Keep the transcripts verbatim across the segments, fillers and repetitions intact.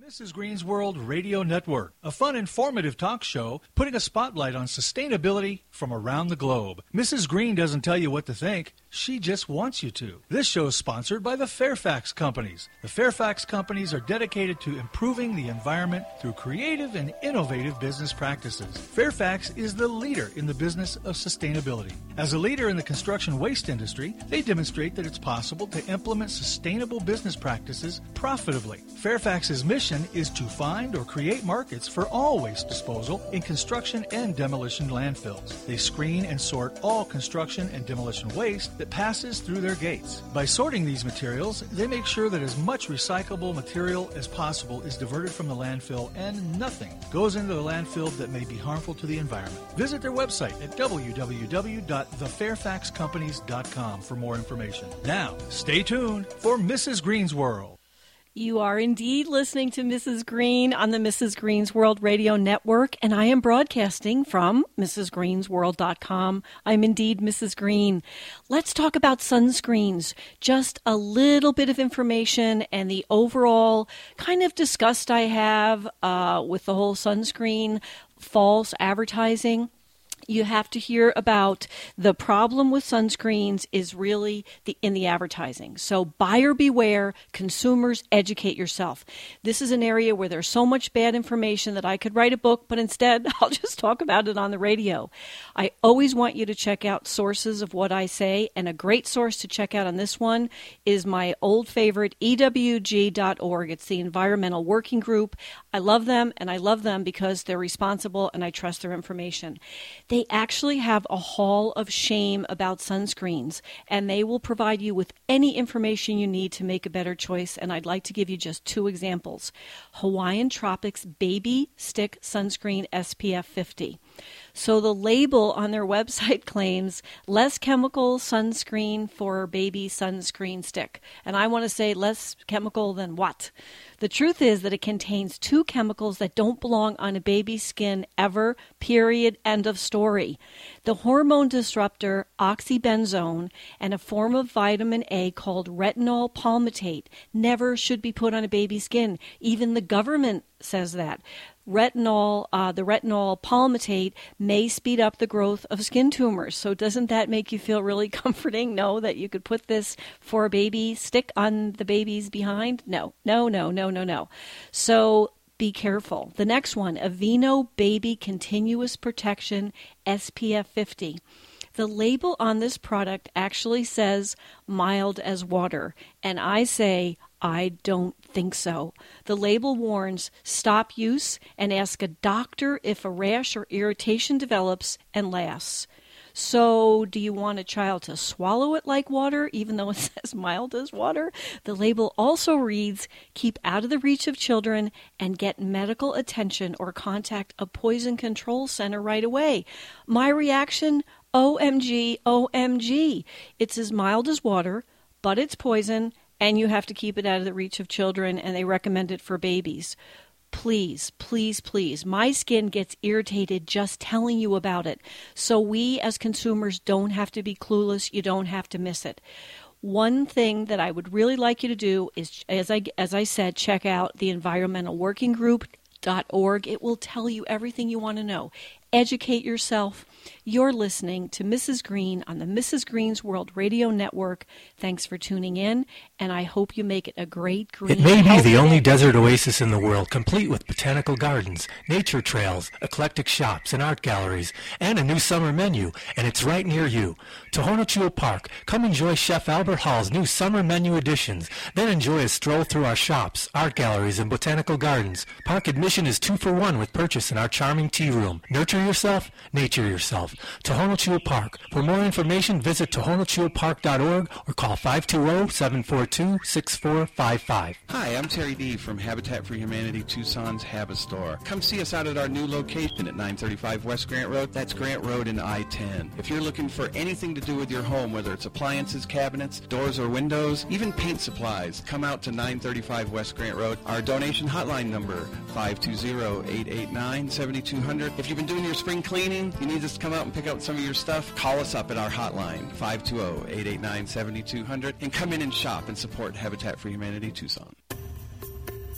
Missus Green's World Radio Network, a fun, informative talk show putting a spotlight on sustainability from around the globe. Missus Green doesn't tell you what to think. She just wants you to. This show is sponsored by the Fairfax Companies. The Fairfax Companies are dedicated to improving the environment through creative and innovative business practices. Fairfax is the leader in the business of sustainability. As a leader in the construction waste industry, they demonstrate that it's possible to implement sustainable business practices profitably. Fairfax's mission is to find or create markets for all waste disposal in construction and demolition landfills. They screen and sort all construction and demolition waste that passes through their gates. By sorting these materials, they make sure that as much recyclable material as possible is diverted from the landfill and nothing goes into the landfill that may be harmful to the environment. Visit their website at w w w dot the fairfax companies dot com for more information. Now, stay tuned for Missus Green's World. You are indeed listening to Missus Green on the Missus Green's World Radio Network, and I am broadcasting from Missus Greens World dot com. I'm indeed Missus Green. Let's talk about sunscreens. Just a little bit of information and the overall kind of disgust I have uh, with the whole sunscreen false advertising. You have to hear about the problem with sunscreens is really the in the advertising. So buyer beware, consumers, educate yourself. This is an area where there's so much bad information that I could write a book, but instead I'll just talk about it on the radio. I always want you to check out sources of what I say, and a great source to check out on this one is my old favorite, E W G dot org. It's the Environmental Working Group. I love them, and I love them because they're responsible and I trust their information. They actually have a hall of shame about sunscreens, and they will provide you with any information you need to make a better choice, and I'd like to give you just two examples. Hawaiian Tropics Baby Stick Sunscreen S P F fifty. So the label on their website claims less chemical sunscreen for baby sunscreen stick. And I want to say less chemical than what? The truth is that it contains two chemicals that don't belong on a baby's skin ever, period, end of story. The hormone disruptor oxybenzone and a form of vitamin A called retinol palmitate never should be put on a baby's skin. Even the government says that. Retinol, uh, the retinol palmitate may speed up the growth of skin tumors. So doesn't that make you feel really comforting? No, that you could put this for a baby, stick on the baby's behind? No, no, no, no, no, no. So be careful. The next one, Aveeno Baby Continuous Protection S P F fifty. The label on this product actually says mild as water, and I say I don't think so. The label warns stop use and ask a doctor if a rash or irritation develops and lasts. So do you want a child to swallow it like water, even though it says mild as water? The label also reads, keep out of the reach of children and get medical attention or contact a poison control center right away. My reaction, O M G, O M G. It's as mild as water, but it's poison, and you have to keep it out of the reach of children, and they recommend it for babies. Please, please, please. My skin gets irritated just telling you about it. So we as consumers don't have to be clueless. You don't have to miss it. One thing that I would really like you to do is, as I, as I said, check out the Environmental Working Group dot org. It will tell you everything you want to know. Educate yourself. You're listening to Missus Green on the Missus Green's World Radio Network. Thanks for tuning in, and I hope you make it a great green. It may be the only desert oasis in the world, complete with botanical gardens, nature trails, eclectic shops, and art galleries, and a new summer menu, and it's right near you. Tohono Chua Park. Come enjoy Chef Albert Hall's new summer menu additions. Then enjoy a stroll through our shops, art galleries, and botanical gardens. Park admission is two for one with purchase in our charming tea room. Nurture yourself, nature yourself. Tohono Chua Park. For more information, visit tohono chua park dot org or call five two zero, seven four two, six four five five. Hi, I'm Terry D. from Habitat for Humanity Tucson's Habistore. Come see us out at our new location at nine thirty-five West Grant Road. That's Grant Road and I ten. If you're looking for anything to do with your home, whether it's appliances, cabinets, doors, or windows, even paint supplies, come out to nine thirty-five West Grant Road. Our donation hotline number, five two zero, eight eight nine, seven two zero zero. If you've been doing your spring cleaning, you need us to come out and pick out some of your stuff, call us up at our hotline, five two zero, eight eight nine, seven two zero zero, and come in and shop and support Habitat for Humanity Tucson.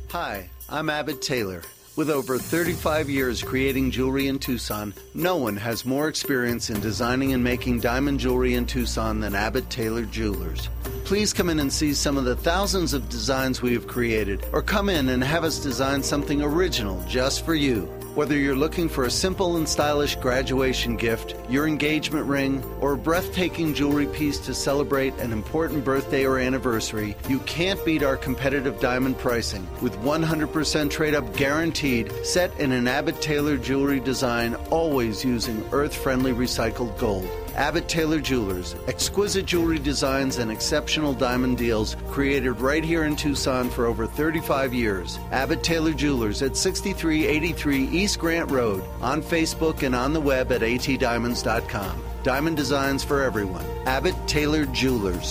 Hi, I'm Abbott Taylor. With over thirty-five years creating jewelry in Tucson, no one has more experience in designing and making diamond jewelry in Tucson than Abbott Taylor Jewelers. Please come in and see some of the thousands of designs we have created, or come in and have us design something original just for you. Whether you're looking for a simple and stylish graduation gift, your engagement ring, or a breathtaking jewelry piece to celebrate an important birthday or anniversary, you can't beat our competitive diamond pricing. With one hundred percent trade-up guaranteed, set in an Abbott Taylor jewelry design, always using earth-friendly recycled gold. Abbott Taylor Jewelers, exquisite jewelry designs and exceptional diamond deals created right here in Tucson for over thirty-five years. Abbott Taylor Jewelers at sixty-three eighty-three East Grant Road, on Facebook and on the web at a t diamonds dot com. Diamond designs for everyone. Abbott Taylor Jewelers.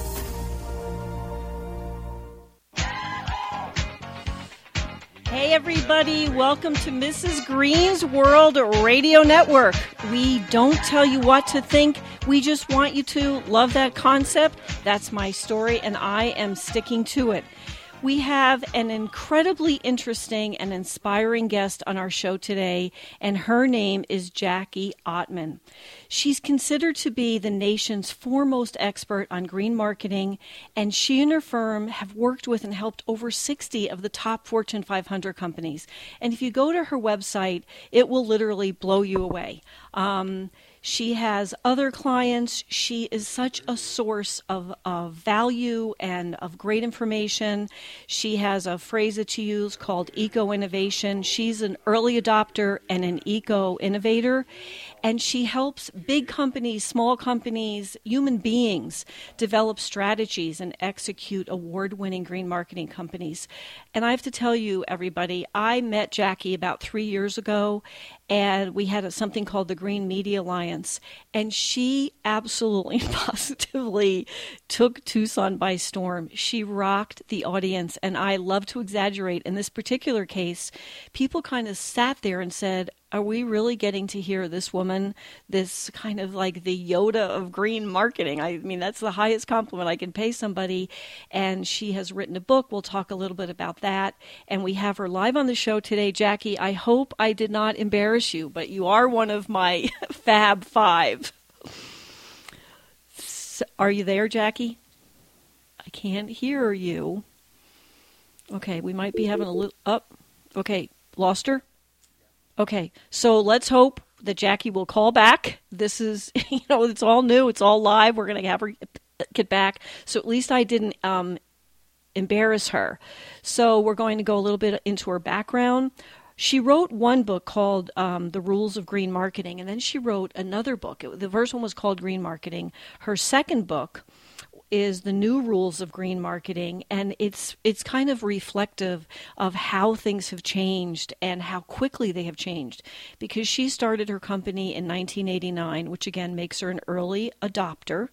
Hey everybody, welcome to Missus Green's World Radio Network. We don't tell you what to think, we just want you to love that concept. That's my story and I am sticking to it. We have an incredibly interesting and inspiring guest on our show today, and her name is Jackie Ottman. She's considered to be the nation's foremost expert on green marketing, and she and her firm have worked with and helped over sixty of the top Fortune five hundred companies. And if you go to her website, it will literally blow you away. Um, She has other clients. She is such a source of, of value and of great information. She has a phrase that she uses called eco-innovation. She's an early adopter and an eco-innovator. And she helps big companies, small companies, human beings develop strategies and execute award-winning green marketing companies. And I have to tell you, everybody, I met Jackie about three years ago, and we had a, something called the Green Media Alliance. And she absolutely positively took Tucson by storm. She rocked the audience, and I love to exaggerate. In this particular case, people kind of sat there and said, are we really getting to hear this woman, this kind of like the Yoda of green marketing? I mean, that's the highest compliment I can pay somebody. And she has written a book. We'll talk a little bit about that. And we have her live on the show today. Jackie, I hope I did not embarrass you, but you are one of my Fab Five. So, are you there, Jackie? I can't hear you. Okay, we might be having a little up. Okay, lost her? Okay, so let's hope that Jackie will call back. This is, you know, it's all new. It's all live. We're going to have her get back. So at least I didn't um, embarrass her. So we're going to go a little bit into her background. She wrote one book called um, The Rules of Green Marketing, and then she wrote another book. It, the first one was called Green Marketing. Her second book is The New Rules of Green Marketing, and it's it's kind of reflective of how things have changed and how quickly they have changed, because she started her company in nineteen eighty-nine, which again makes her an early adopter,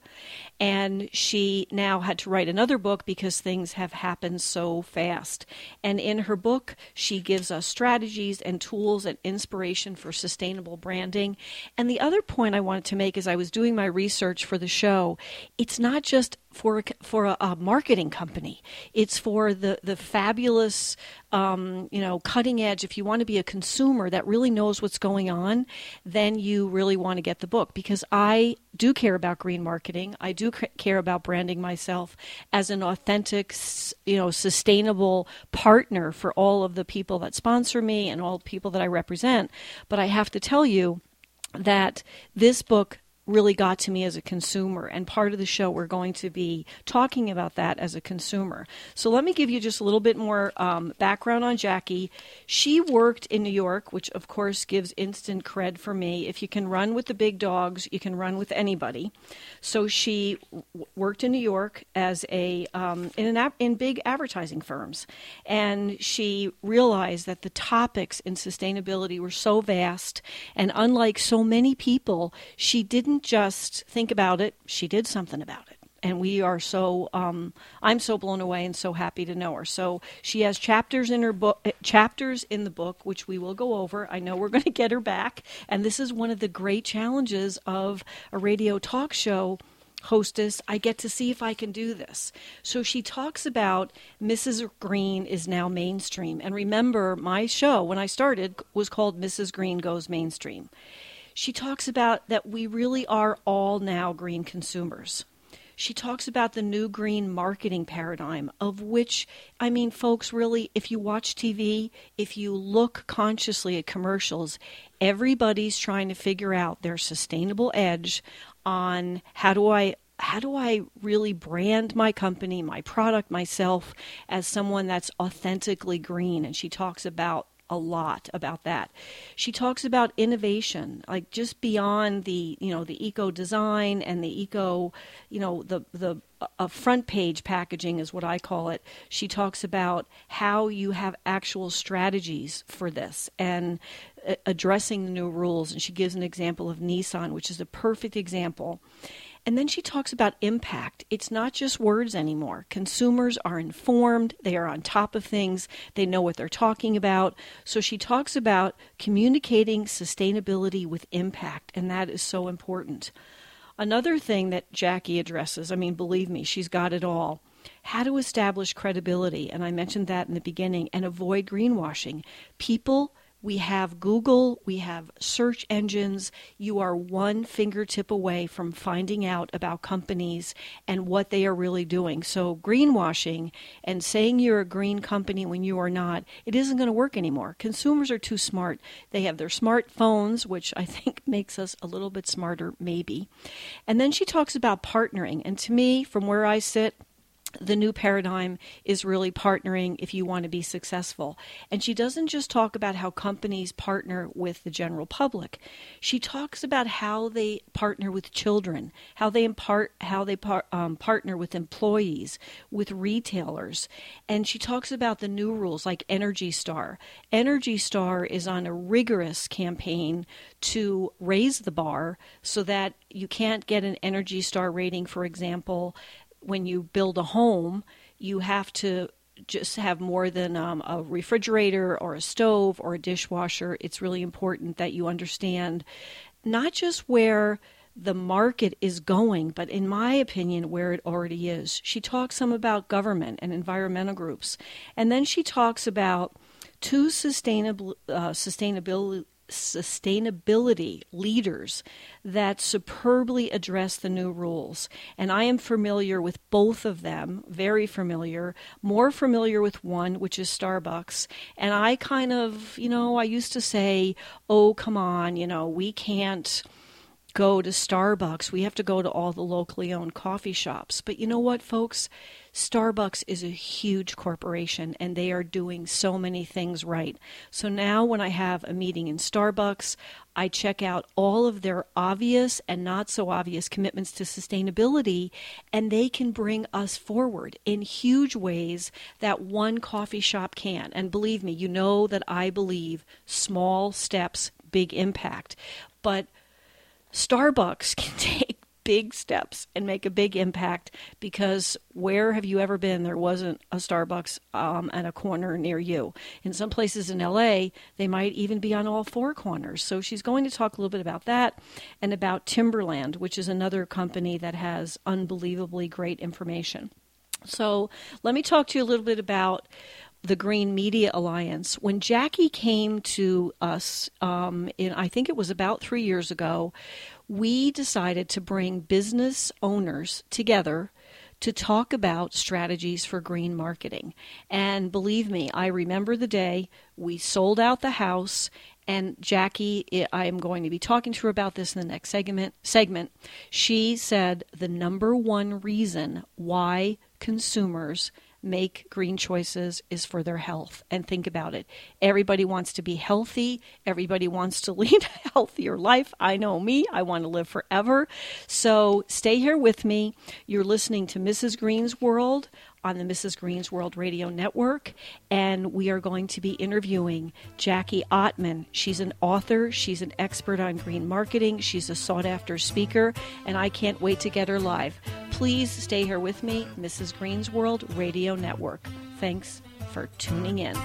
and she now had to write another book because things have happened so fast. And in her book, she gives us strategies and tools and inspiration for sustainable branding. And the other point I wanted to make as I was doing my research for the show, it's not just for a, for a, a marketing company. It's for the, the fabulous, um, you know, cutting edge. If you want to be a consumer that really knows what's going on, then you really want to get the book, because I do care about green marketing. I do care about branding myself as an authentic, you know, sustainable partner for all of the people that sponsor me and all the people that I represent. But I have to tell you that this book really got to me as a consumer, and part of the show we're going to be talking about that as a consumer. So let me give you just a little bit more um, background on Jackie. She worked in New York, which of course gives instant cred for me. If you can run with the big dogs, you can run with anybody. So she w- worked in New York as a um, in an in big advertising firms, and she realized that the topics in sustainability were so vast, and unlike so many people, she didn't just think about it, she did something about it. And we are so, um, I'm so blown away and so happy to know her. So she has chapters in her book, chapters in the book, which we will go over. I know we're going to get her back. And this is one of the great challenges of a radio talk show. hostess, I get to see if I can do this. So she talks about Missus Green is now mainstream. And remember, my show, when I started, was called Missus Green Goes Mainstream. She talks about that we really are all now green consumers. She talks about the new green marketing paradigm, of which, I mean, folks, really, if you watch T V, if you look consciously at commercials, everybody's trying to figure out their sustainable edge on how do I how do I really brand my company, my product, myself as someone that's authentically green. And she talks about a lot about that. She talks about innovation, like just beyond the, you know, the eco design and the eco, you know, the the uh, front page packaging is what I call it. She talks about how you have actual strategies for this and uh, addressing the new rules. And she gives an example of Nissan, which is a perfect example. And then she talks about impact. It's not just words anymore. Consumers are informed. They are on top of things. They know what they're talking about. So she talks about communicating sustainability with impact, and that is so important. Another thing that Jackie addresses, I mean, believe me, she's got it all. How to establish credibility, and I mentioned that in the beginning, and avoid greenwashing. People, we have Google, we have search engines. You are one fingertip away from finding out about companies and what they are really doing. So greenwashing and saying you're a green company when you are not, it isn't going to work anymore. Consumers are too smart. They have their smartphones, which I think makes us a little bit smarter, maybe. And then she talks about partnering. And to me, from where I sit, the new paradigm is really partnering if you want to be successful. And she doesn't just talk about how companies partner with the general public. She talks about how they partner with children, how they impart, how they par, um, partner with employees, with retailers. And she talks about the new rules like Energy Star. Energy Star is on a rigorous campaign to raise the bar so that you can't get an Energy Star rating, for example, when you build a home, you have to just have more than um, a refrigerator or a stove or a dishwasher. It's really important that you understand not just where the market is going, but in my opinion, where it already is. She talks some about government and environmental groups. And then she talks about two sustainable, uh, sustainability sustainability leaders that superbly address the new rules. And I am familiar with both of them, very familiar, more familiar with one, which is Starbucks. And I kind of, you know, I used to say, oh, come on, you know, we can't go to Starbucks. We have to go to all the locally owned coffee shops. But you know what, folks? Starbucks is a huge corporation, and they are doing so many things right. So now when I have a meeting in Starbucks, I check out all of their obvious and not so obvious commitments to sustainability, and they can bring us forward in huge ways that one coffee shop can. And believe me, you know that I believe small steps, big impact. But Starbucks can take big steps and make a big impact, because where have you ever been there wasn't a Starbucks um, at a corner near you? In some places in L A, they might even be on all four corners. So she's going to talk a little bit about that and about Timberland, which is another company that has unbelievably great information. So let me talk to you a little bit about the Green Media Alliance. When Jackie came to us, um, in I think it was about three years ago, we decided to bring business owners together to talk about strategies for green marketing. And believe me, I remember the day we sold out the house. And Jackie, I am going to be talking to her about this in the next segment. Segment. She said the number one reason why consumers make green choices is for their health. And think about it. Everybody wants to be healthy. Everybody wants to lead a healthier life. I know me. I want to live forever. So stay here with me. You're listening to Missus Green's World on the Missus Green's World Radio Network, and we are going to be interviewing Jackie Ottman. She's an author. She's an expert on green marketing. She's a sought-after speaker, and I can't wait to get her live. Please stay here with me, Missus Green's World Radio Network. Thanks for tuning in.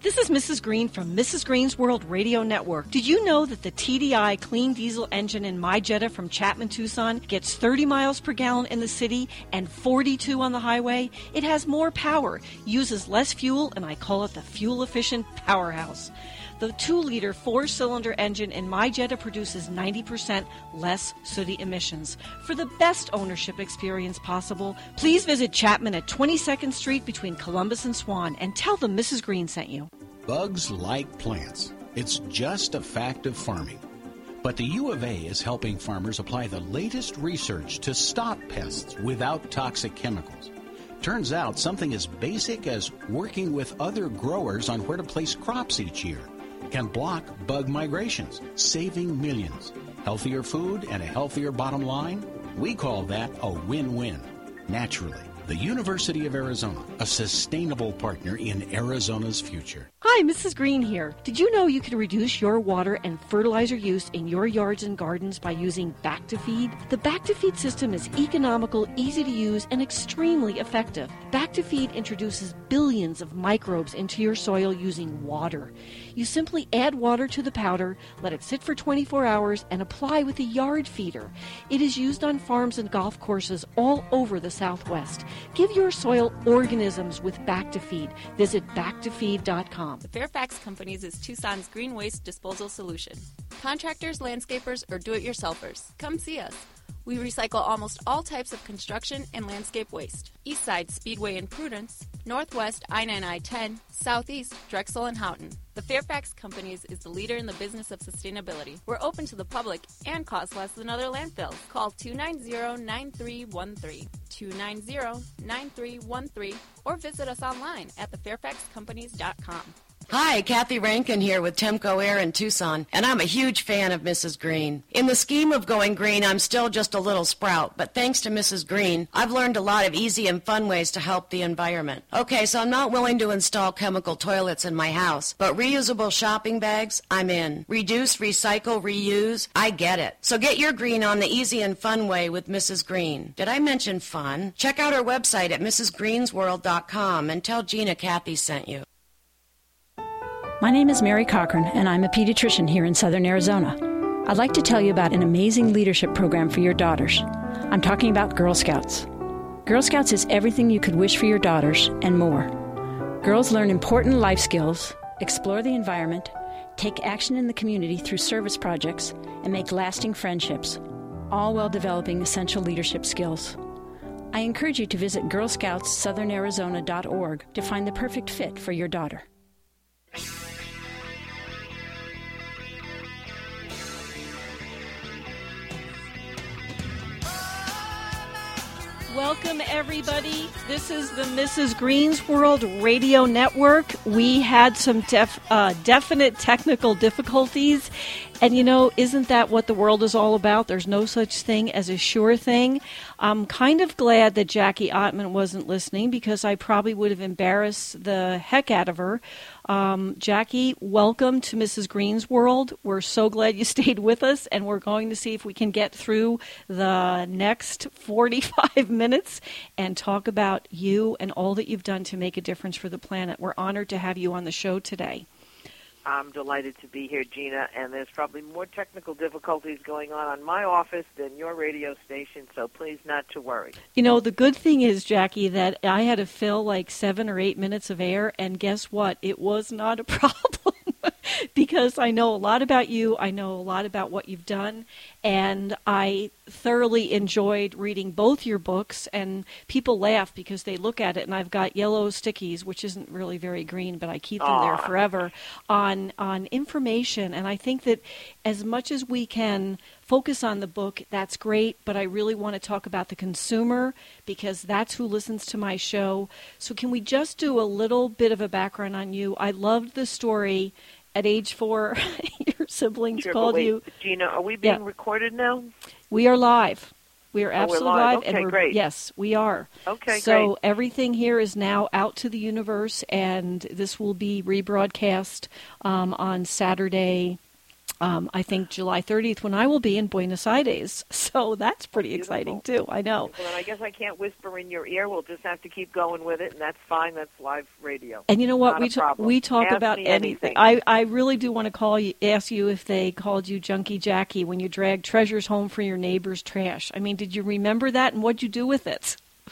This is Missus Green from Missus Green's World Radio Network. Did you know that the T D I clean diesel engine in my Jetta from Chapman Tucson gets thirty miles per gallon in the city and forty-two on the highway? It has more power, uses less fuel, and I call it the fuel-efficient powerhouse. The two-liter four-cylinder engine in my Jetta produces ninety percent less sooty emissions. For the best ownership experience possible, please visit Chapman at twenty-second Street between Columbus and Swan and tell them Missus Green sent you. Bugs like plants. It's just a fact of farming. But the U of A is helping farmers apply the latest research to stop pests without toxic chemicals. Turns out something as basic as working with other growers on where to place crops each year can block bug migrations, saving millions. Healthier food and a healthier bottom line? We call that a win-win. Naturally, the University of Arizona, a sustainable partner in Arizona's future. Hi, Missus Green here. Did you know you can reduce your water and fertilizer use in your yards and gardens by using Back to Feed? The Back to Feed system is economical, easy to use, and extremely effective. Back to Feed introduces billions of microbes into your soil using water. You simply add water to the powder, let it sit for twenty-four hours, and apply with a yard feeder. It is used on farms and golf courses all over the Southwest. Give your soil organisms with Back to Feed. Visit back to feed dot com. The Fairfax Companies is Tucson's green waste disposal solution. Contractors, landscapers, or do-it-yourselfers, come see us. We recycle almost all types of construction and landscape waste. Eastside Speedway and Prudence, Northwest I nine I ten, Southeast Drexel and Houghton. The Fairfax Companies is the leader in the business of sustainability. We're open to the public and cost less than other landfills. Call two nine zero, nine three one three, two nine zero, nine three one three, or visit us online at the fairfax companies dot com. Hi, Kathy Rankin here with Temco Air in Tucson, and I'm a huge fan of Missus Green. In the scheme of going green, I'm still just a little sprout, but thanks to Missus Green, I've learned a lot of easy and fun ways to help the environment. Okay, so I'm not willing to install chemical toilets in my house, but reusable shopping bags, I'm in. Reduce, recycle, reuse, I get it. So get your green on the easy and fun way with Missus Green. Did I mention fun? Check out our website at missus greens world dot com and tell Gina Kathy sent you. My name is Mary Cochran, and I'm a pediatrician here in Southern Arizona. I'd like to tell you about an amazing leadership program for your daughters. I'm talking about Girl Scouts. Girl Scouts is everything you could wish for your daughters and more. Girls learn important life skills, explore the environment, take action in the community through service projects, and make lasting friendships, all while developing essential leadership skills. I encourage you to visit girl scouts southern arizona dot org to find the perfect fit for your daughter. Welcome, everybody. This is the Missus Green's World Radio Network. We had some def, uh, definite technical difficulties. And, you know, isn't that what the world is all about? There's no such thing as a sure thing. I'm kind of glad that Jackie Ottman wasn't listening because I probably would have embarrassed the heck out of her. Um, Jackie, welcome to Missus Green's World. We're so glad you stayed with us, and we're going to see if we can get through the next forty-five minutes and talk about you and all that you've done to make a difference for the planet. We're honored to have you on the show today. I'm delighted to be here, Gina, and there's probably more technical difficulties going on on my office than your radio station, so please not to worry. You know, the good thing is, Jackie, that I had to fill like seven or eight minutes of air, and guess what? It was not a problem because I know a lot about you. I know a lot about what you've done, and I thoroughly enjoyed reading both your books, and people laugh because they look at it, and I've got yellow stickies, which isn't really very green, but I keep them Aww. there forever, on on information. And I think that as much as we can focus on the book, that's great, but I really want to talk about the consumer because that's who listens to my show. So can we just do a little bit of a background on you? I loved the story. At age four, your siblings sure, called wait, you. Gina, are we being yeah. recorded now? We are live. We are oh, absolutely we're live. live. Okay, and we're, great. Yes, we are. Okay, so great. everything here is now out to the universe, and this will be rebroadcast um, on Saturday Um, I think July thirtieth when I will be in Buenos Aires. So that's pretty Beautiful. exciting, too. I know. Well, then I guess I can't whisper in your ear. We'll just have to keep going with it, and that's fine. That's live radio. And you know what? Not we a ta- problem. we talk Ask about me anything. anything. I, I really do want to call you, ask you if they called you Junkie Jackie when you dragged treasures home for your neighbor's trash. I mean, did you remember that, and what'd you do with it?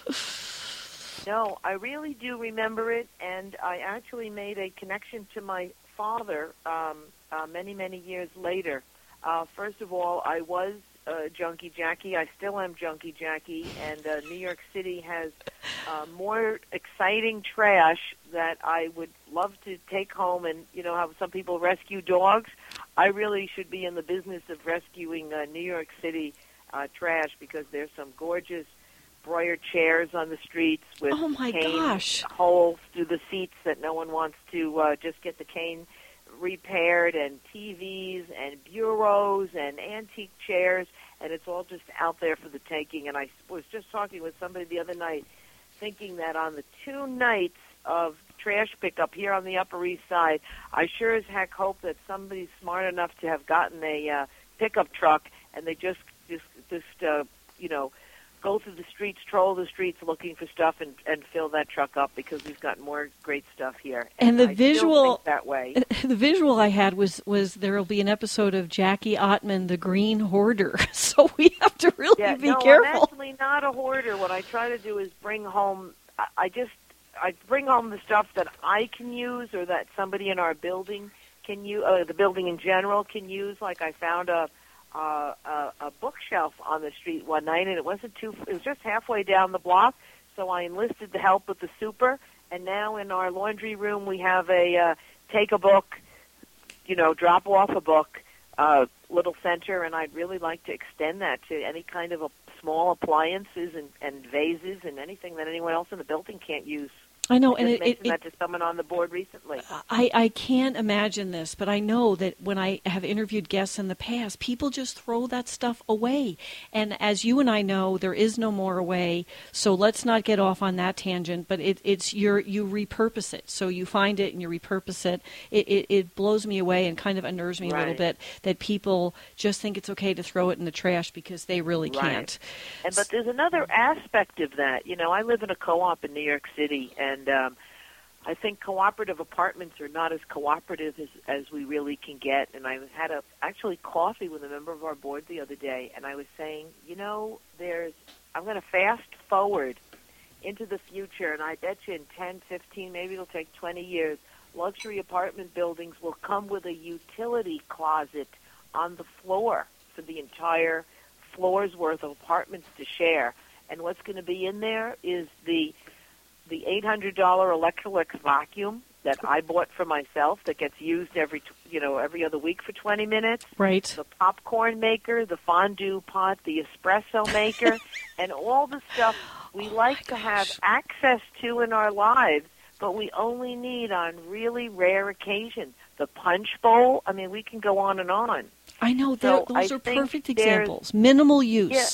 No, I really do remember it, and I actually made a connection to my father um, uh, many, many years later. Uh, first of all, I was uh, Junkie Jackie. I still am Junkie Jackie, and uh, New York City has uh, more exciting trash that I would love to take home. And you know how some people rescue dogs? I really should be in the business of rescuing uh, New York City uh, trash because there's some gorgeous broidered chairs on the streets with Oh, my cane gosh. holes through the seats that no one wants to uh, just get the cane repaired, and T Vs and bureaus and antique chairs, and it's all just out there for the taking. And I was just talking with somebody the other night, thinking that on the two nights of trash pickup here on the Upper East Side, I sure as heck hope that somebody's smart enough to have gotten a uh, pickup truck, and they just just just uh, you know. go through the streets, troll the streets looking for stuff and, and fill that truck up because we've got more great stuff here. And, And, the I visual still think that way. The visual I had was was there will be an episode of Jackie Ottman, the Green Hoarder. So we have to really Yeah, be no, careful. I'm actually not a hoarder. What I try to do is bring home, I, I just, I bring home the stuff that I can use or that somebody in our building can use, uh, the building in general can use. Like I found a, Uh, a, a bookshelf on the street one night, and it wasn't too. It was just halfway down the block, so I enlisted the help with the super. And now in our laundry room, we have a uh, take a book, you know, drop off a book, uh, little center, and I'd really like to extend that to any kind of a small appliances and, and vases and anything that anyone else in the building can't use. I know, I and just it, mentioned it, that to someone on the board recently. I, I can't imagine this, but I know that when I have interviewed guests in the past, people just throw that stuff away. And as you and I know, there is no more away, so let's not get off on that tangent, but it, it's your, you repurpose it. So you find it and you repurpose it. It, it. it blows me away and kind of unnerves me Right. a little bit that people just think it's okay to throw it in the trash because they really Right. can't. And but there's another aspect of that. You know, I live in a co-op in New York City, and um, I think cooperative apartments are not as cooperative as, as we really can get. And I had a actually coffee with a member of our board the other day, and I was saying, you know, there's I'm going to fast forward into the future, and I bet you in ten, fifteen, maybe it'll take twenty years, luxury apartment buildings will come with a utility closet on the floor for the entire floor's worth of apartments to share. And what's going to be in there is the the eight hundred dollars Electrolux vacuum that I bought for myself that gets used every, you know, every other week for twenty minutes. Right. The popcorn maker, the fondue pot, the espresso maker, and all the stuff we like to have access to in our lives, but we only need on really rare occasions. The punch bowl, I mean, we can go on and on. I know, So those I are think perfect there's- examples. Minimal use. Yeah.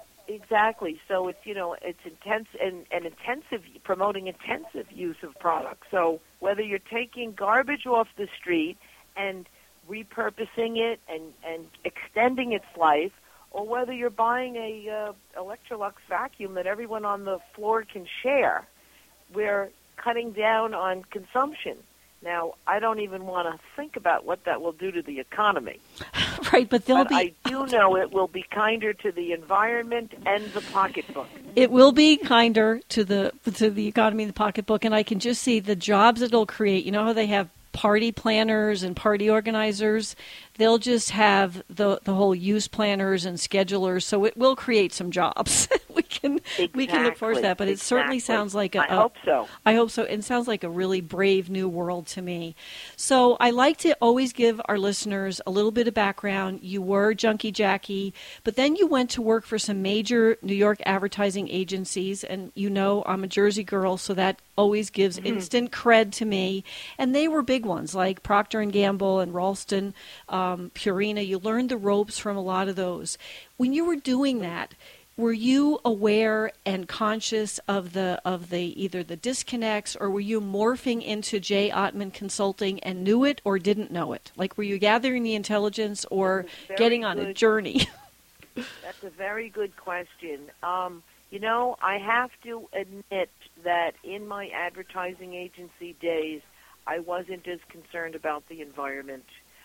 Exactly. So it's, you know, it's intense and, and intensive, promoting intensive use of products. So whether you're taking garbage off the street and repurposing it and, and extending its life, or whether you're buying a uh, Electrolux vacuum that everyone on the floor can share, we're cutting down on consumption. Now, I don't even want to think about what that will do to the economy. Right, but they'll But be... I do know it will be kinder to the environment and the pocketbook. It will be kinder to the to the economy and the pocketbook, and I can just see the jobs it'll create. You know how they have party planners and party organizers? They'll just have the the whole use planners and schedulers, so it will create some jobs. we can Exactly. we can look forward to that, but it exactly. certainly sounds like a, I a hope so. I hope so. It sounds like a really brave new world to me. So I like to always give our listeners a little bit of background. You were Junkie Jackie, but then you went to work for some major New York advertising agencies, and you know I'm a Jersey girl, so that always gives Mm-hmm. instant cred to me. And they were big ones like Procter and Gamble and Ralston, um, Purina. You learned the ropes from a lot of those. When you were doing that, were you aware and conscious of the of the either the disconnects, or were you morphing into J. Ottman Consulting and knew it or didn't know it? Like, were you gathering the intelligence or getting on good. a journey? That's a very good question. Um, you know, I have to admit that in my advertising agency days, I wasn't as concerned about the environment.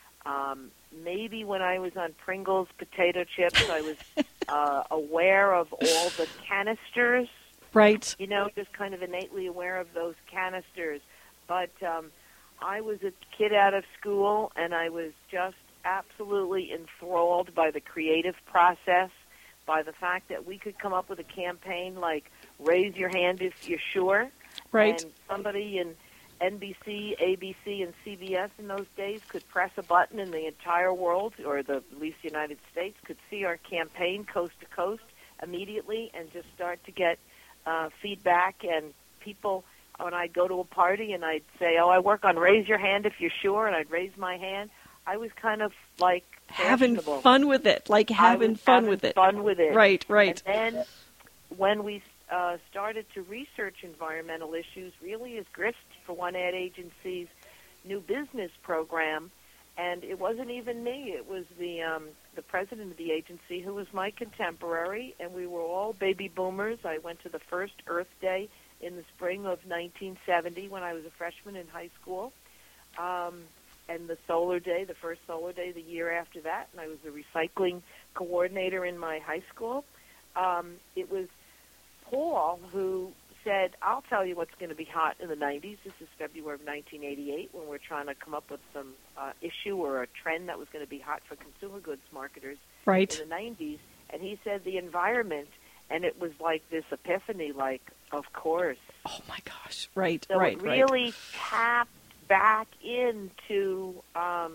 Um, maybe when I was on Pringles potato chips, I was uh, aware of all the canisters. Right. You know, just kind of innately aware of those canisters. But um, I was a kid out of school, and I was just absolutely enthralled by the creative process, by the fact that we could come up with a campaign like "Raise Your Hand If You're Sure." Right. And somebody in N B C, A B C, and C B S in those days could press a button and the entire world, or the, at least the United States, could see our campaign coast to coast immediately and just start to get uh, feedback. And people, when I'd go to a party and I'd say, oh, I work on Raise Your Hand If You're Sure, and I'd raise my hand, I was kind of like having fun with it, like having fun having with it. fun with it. Right, right. And then when we uh, started to research environmental issues, really as grist for one ad agency's new business program, and it wasn't even me. It was the um, the president of the agency, who was my contemporary, and we were all baby boomers. I went to the first Earth Day in the spring of nineteen seventy when I was a freshman in high school, um, and the Solar Day, the first Solar Day the year after that, and I was the recycling coordinator in my high school. Um, it was Paul who said, I'll tell you what's going to be hot in the nineties. This is February of nineteen eighty-eight, when we're trying to come up with some uh, issue or a trend that was going to be hot for consumer goods marketers right. in the nineties. And he said the environment, and it was like this epiphany, like, of course. Oh, my gosh. Right, so right, it really right. tapped back into um,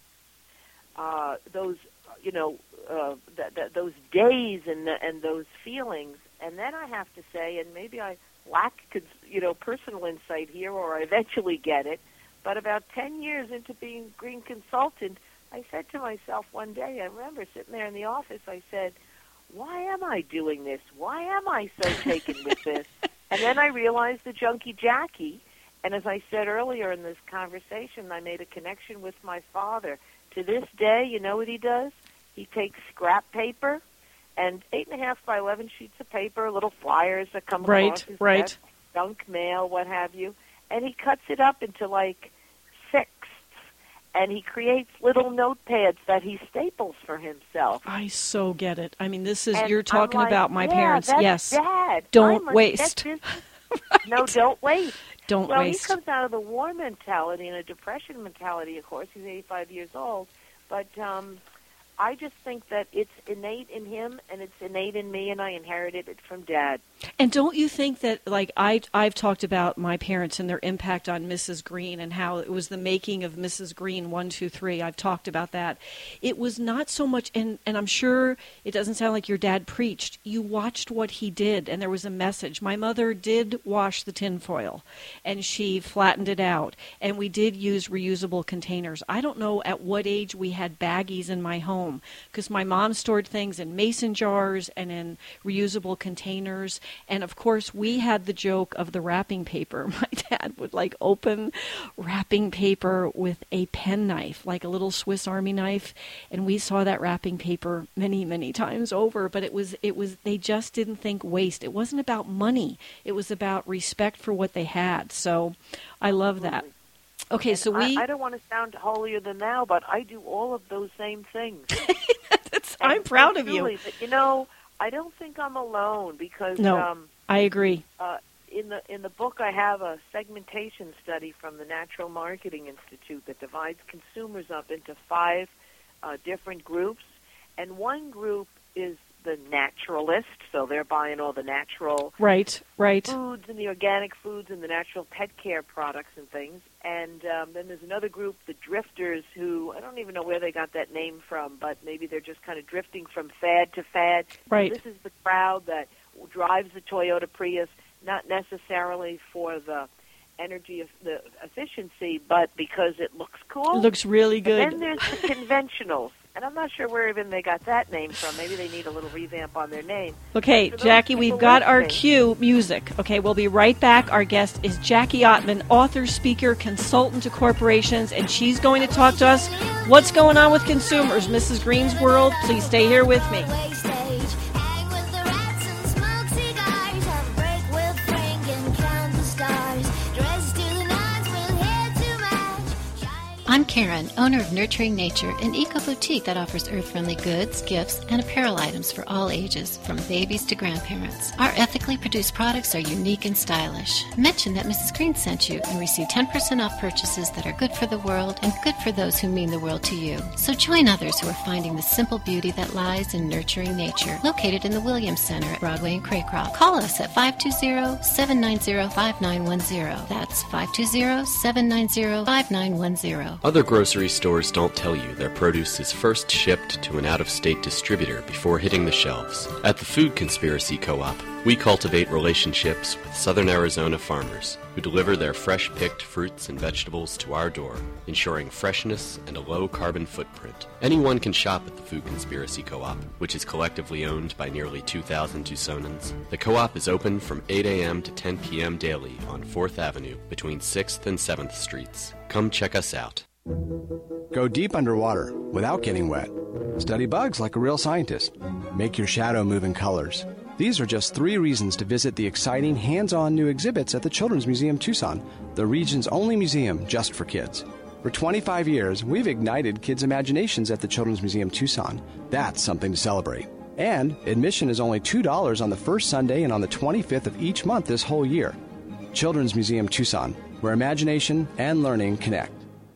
uh, those, you know, uh, th- th- those days and, the, and those feelings. And then I have to say, and maybe I lack, you know, personal insight here, or I eventually get it, but about ten years into being green consultant, I said to myself one day, I remember sitting there in the office, I said, why am I doing this? Why am I so taken with this? And then I realized the Junkie Jackie, and as I said earlier in this conversation, I made a connection with my father. To this day, you know what he does? He takes scrap paper, and eight and a half by eleven sheets of paper, little flyers that come right, across his right. desk, junk mail, what have you, and he cuts it up into like sixths, and he creates little notepads that he staples for himself. I so get it. I mean, this is, and you're talking I'm like, about my yeah, parents. That's yes. Dad. Don't I waste. right. No, don't waste. Don't well, waste. He comes out of the war mentality and a depression mentality, of course. He's eighty-five years old. But um, I just think that it's innate in him, and it's innate in me, and I inherited it from Dad. And don't you think that, like, I, I've talked about my parents and their impact on Missus Green and how it was the making of Missus Green one, two, three. I've talked about that. It was not so much, and, and I'm sure it doesn't sound like your dad preached. You watched what he did, and there was a message. My mother did wash the tinfoil, and she flattened it out, and we did use reusable containers. I don't know at what age we had baggies in my home, because my mom stored things in mason jars and in reusable containers. And, of course, we had the joke of the wrapping paper. My dad would, like, open wrapping paper with a penknife, like a little Swiss Army knife. And we saw that wrapping paper many, many times over. But it was, it was, they just didn't think waste. It wasn't about money. It was about respect for what they had. So I love that. Okay, and so we... I, I don't want to sound holier than thou, but I do all of those same things. I'm proud of truly, you. But, you know, I don't think I'm alone because no, um, I agree. Uh, in the in the book, I have a segmentation study from the Natural Marketing Institute that divides consumers up into five uh, different groups, and one group is the naturalist, so they're buying all the natural right, right. foods and the organic foods and the natural pet care products and things. And um, then there's another group, the drifters, who I don't even know where they got that name from, but maybe they're just kind of drifting from fad to fad. Right. This is the crowd that drives the Toyota Prius, not necessarily for the energy, the efficiency, but because it looks cool. It looks really good. And then there's the conventionals. And I'm not sure where even they got that name from. Maybe they need a little revamp on their name. Okay, Jackie, we've got our cue music. Okay, we'll be right back. Our guest is Jackie Ottman, author, speaker, consultant to corporations, and she's going to talk to us what's going on with consumers. Missus Green's World, please stay here with me. I'm Karen, owner of Nurturing Nature, an eco-boutique that offers earth-friendly goods, gifts, and apparel items for all ages, from babies to grandparents. Our ethically produced products are unique and stylish. Mention that Missus Green sent you and receive ten percent off purchases that are good for the world and good for those who mean the world to you. So join others who are finding the simple beauty that lies in Nurturing Nature, located in the Williams Center at Broadway and Craycroft. Call us at five two zero, seven nine zero, five nine one zero. That's five two zero, seven nine zero, five nine one zero. Other grocery stores don't tell you their produce is first shipped to an out-of-state distributor before hitting the shelves. At the Food Conspiracy Co-op, we cultivate relationships with Southern Arizona farmers who deliver their fresh-picked fruits and vegetables to our door, ensuring freshness and a low-carbon footprint. Anyone can shop at the Food Conspiracy Co-op, which is collectively owned by nearly two thousand Tucsonans. The co-op is open from eight a.m. to ten p.m. daily on fourth Avenue between sixth and seventh Streets. Come check us out. Go deep underwater without getting wet. Study bugs like a real scientist. Make your shadow move in colors. These are just three reasons to visit the exciting hands-on new exhibits at the Children's Museum Tucson, the region's only museum just for kids. For twenty-five years, we've ignited kids' imaginations at the Children's Museum Tucson. That's something to celebrate. And admission is only two dollars on the first Sunday and on the twenty-fifth of each month this whole year. Children's Museum Tucson, where imagination and learning connect.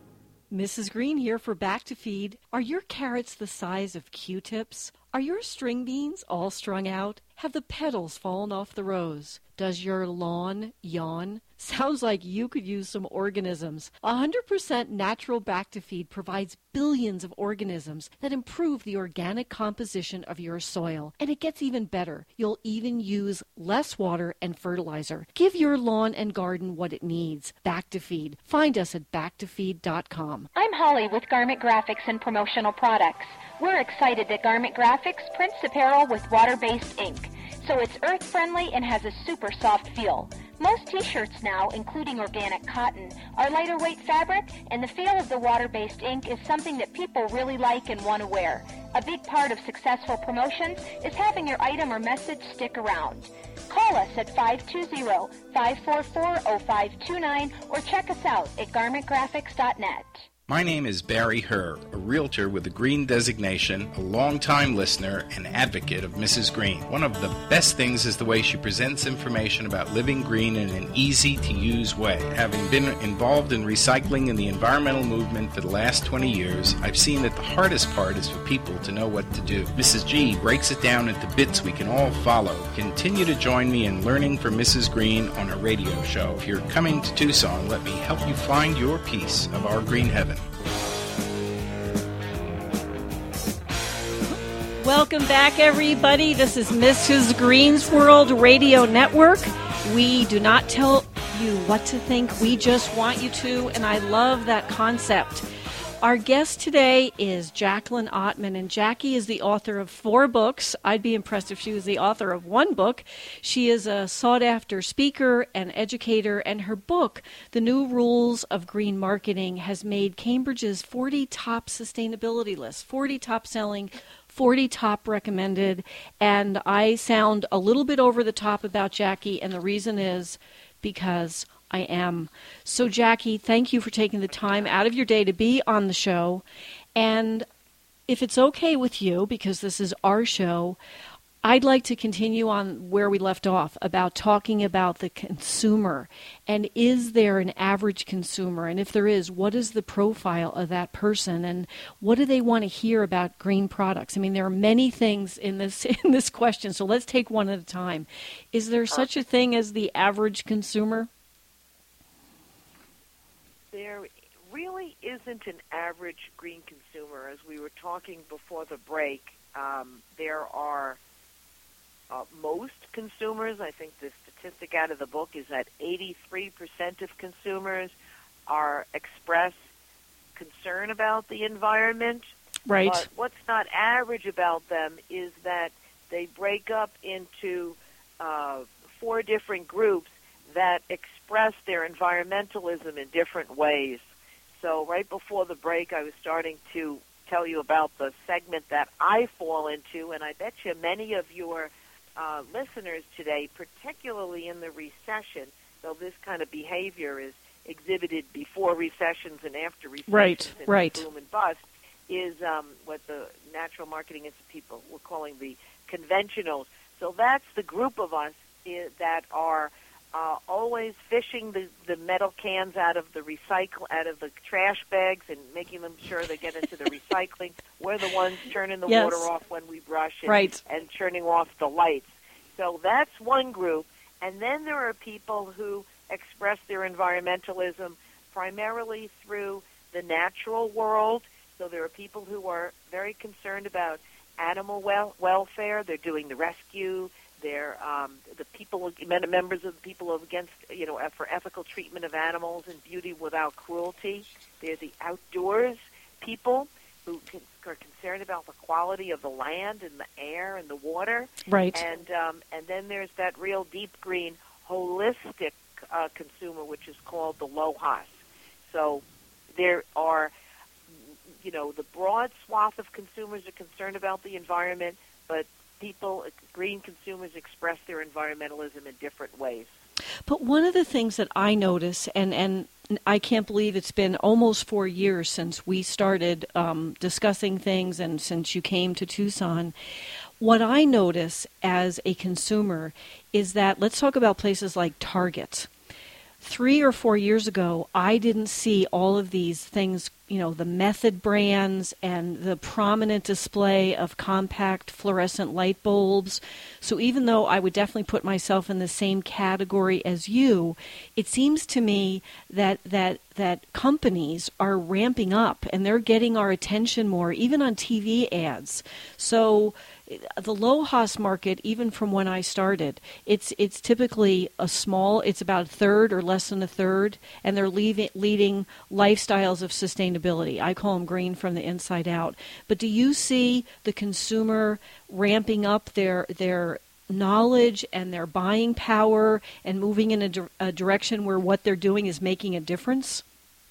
Missus Green here for Back to Feed. Are your carrots the size of Q-tips? Are your string beans all strung out? Have the petals fallen off the rose? Does your lawn yawn? Sounds like you could use some organisms. one hundred percent natural Back to Feed provides billions of organisms that improve the organic composition of your soil. And it gets even better. You'll even use less water and fertilizer. Give your lawn and garden what it needs. Back to Feed. Find us at back to feed dot com. I'm Holly with Garment Graphics and Promotional Products. We're excited that Garment Graphics prints apparel with water-based ink, so it's earth-friendly and has a super soft feel. Most t-shirts now, including organic cotton, are lighter weight fabric, and the feel of the water-based ink is something that people really like and want to wear. A big part of successful promotions is having your item or message stick around. Call us at five two zero, five four four, zero five two nine or check us out at garment graphics dot net. My name is Barry Herr, a realtor with a green designation, a longtime listener and advocate of Missus Green. One of the best things is the way she presents information about living green in an easy-to-use way. Having been involved in recycling and the environmental movement for the last twenty years, I've seen that the hardest part is for people to know what to do. Missus G breaks it down into bits we can all follow. Continue to join me in learning from Missus Green on a radio show. If you're coming to Tucson, let me help you find your piece of our green heaven. Welcome back, everybody. This is Missus Green's World Radio Network. We do not tell you what to think. We just want you to, and I love that concept. Our guest today is Jacqueline Ottman, and Jackie is the author of four books. I'd be impressed if she was the author of one book. She is a sought-after speaker and educator, and her book, The New Rules of Green Marketing, has made Cambridge's forty top sustainability list, forty top selling, forty top recommended, and I sound a little bit over the top about Jackie, and the reason is because I am. So, Jackie, thank you for taking the time out of your day to be on the show. And if it's okay with you, because this is our show, I'd like to continue on where we left off about talking about the consumer. And is there an average consumer? And if there is, what is the profile of that person? And what do they want to hear about green products? I mean, there are many things in this in this question, so let's take one at a time. Is there such a thing as the average consumer? There really isn't an average green consumer. As we were talking before the break, um, there are uh, most consumers, I think the statistic out of the book is that eighty-three percent of consumers are express concern about the environment. Right. But what's not average about them is that they break up into uh, four different groups that express their environmentalism in different ways. So right before the break, I was starting to tell you about the segment that I fall into, and I bet you many of your uh, listeners today, particularly in the recession, though this kind of behavior is exhibited before recessions and after recessions, right, and right. boom and bust, is um, what the Natural Marketing Institute people were calling the conventionals. So that's the group of us is, that are uh, always fishing the, the metal cans out of the recycle out of the trash bags and making them sure they get into the recycling. We're the ones turning the yes. water off when we brush and, right. and turning off the lights. So that's one group. And then there are people who express their environmentalism primarily through the natural world. So there are people who are very concerned about animal wel- welfare. They're doing the rescue. They're um, the people, members of the people against, you know, for ethical treatment of animals and beauty without cruelty. They're the outdoors people who can, are concerned about the quality of the land and the air and the water. Right. And um, and then there's that real deep green, holistic uh, consumer, which is called the L O H A S. So there are, you know, the broad swath of consumers are concerned about the environment, but people, green consumers, express their environmentalism in different ways. But one of the things that I notice, and, and I can't believe it's been almost four years since we started um, discussing things and since you came to Tucson, what I notice as a consumer is that, let's talk about places like Target. Three or four years ago, I didn't see all of these things, you know, the Method brands and the prominent display of compact fluorescent light bulbs. So even though I would definitely put myself in the same category as you, it seems to me that that that companies are ramping up and they're getting our attention more, even on T V ads. So the L O H A S market, even from when I started, it's it's typically a small, it's about a third or less than a third, and they're leaving, leading lifestyles of sustainability. I call them green from the inside out. But do you see the consumer ramping up their their knowledge and their buying power and moving in a, di- a direction where what they're doing is making a difference?